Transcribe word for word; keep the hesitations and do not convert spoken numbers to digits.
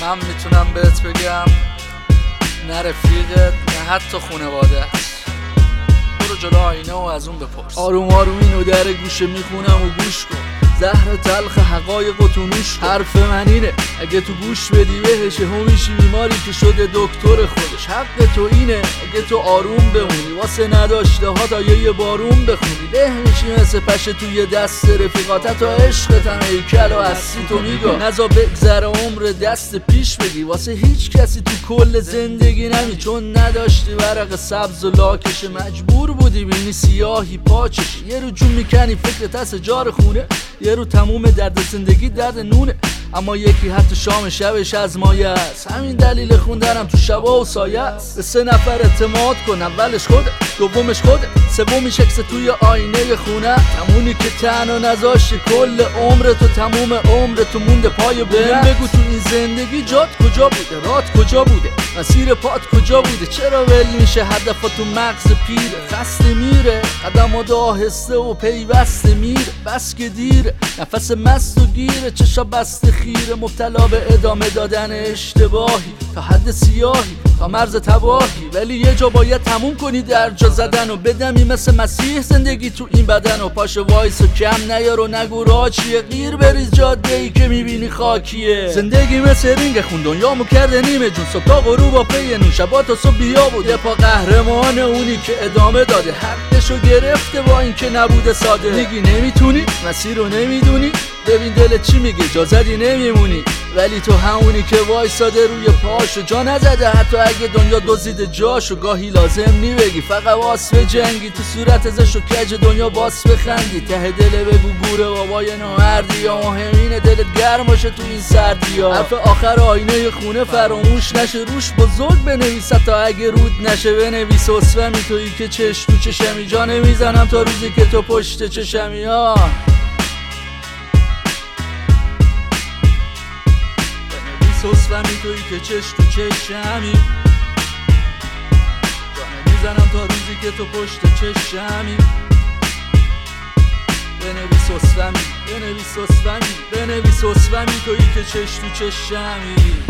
هم میتونم بهت بگم نه رفیقت نه حتی خونواده است. برو جلو آینه و از اون بپرس. آروم آروم اینو در گوشه میخونم و گوش کن، زهر تلخ حقایق و تو نوش کن. حرف من اینه اگه تو گوش بدی بهش همیشی بیماری که شده دکتر خودش. حق تو اینه اگه تو آروم بمونی واسه نداشته ها تا یه بارون بخونی. ده میشی مثل پشه توی دست رفیقاتت تا عشقتم هیکل و هستی تو میگا. نزا بگذره عمر دست پیش بگی واسه هیچ کسی تو کل زندگی نمی، چون نداشتی ورق سبز و لاکش مجبور بودی بینی سیاهی پاچش. یه رو جون میکنی فکرت از جار خونه، یه رو تموم درد زندگی درد نونه، اما یکی حتی شام شبش از مایه است. همین دلیل خوندنم تو شبا و سایه است. به سه نفر اعتماد کن، اولش خوده، دومش خوده، سومیش عکس توی آینه خونه. همونی که تنها نذاشتی کل عمر تو، تموم عمر تو مونده پای بهم. بگو تو این زندگی جات کجا بوده، رات کجا بوده، مسیر پات کجا بوده، چرا ول میشه هدف تو مغز پیره. خسته میره قدم و آهسته و پیوسته میره، بس که دیره نفس مست و گیره، چشا بسته خیره مبتلا به ادامه دادن اشتباهی تا حد سیاهی تا مرز تباهی. ولی یه جا باید تموم کنی در جا زدن و بدمی مثل مسیح زندگی تو این بدن و پاش وایس و کم نیار و نگو را چیه. غیر بریز جاده ای که میبینی خاکیه. زندگی مثل رینگ خون دنیامو کرده نیمه جون، صبح تا غروب با پی نون، شبا تا صبح بیا بود. یه پا قهرمان اونی که ادامه داده، حقشو گرفته با این که نبوده ساده. میگی نمیتونی مسیر رو نمیدونی، ببین دلت چی میگه جا زدی نمیمونی. ولی تو همونی که وایساده روی پاشو جا نزده، حتی اگه دنیا دزدیده جاشو. گاهی لازم نی بگی فقط واسه جنگی، تو صورت ازش و کج دنیا باس بخندی. ته دل بگو گوره بابای نامردی یا مهمینه دلت گرم باشه تو این سردی ها. حرف آخر آینه خونه فراموش نشه، روش بزرگ بنویس تا اگه رود نشه بنویس. اسفمی تویی که چش تو چشمی، جا نمیزنم تا روزی که تو پشت چشمی ها. سوسفمی تویی که چش تو چشمی، جا نمیزنم تا روزی که تو پشت چشمی. بنویس اسفمی، بنویس اسفمی، بنویس اسفمی تویی که چش تو چشمی.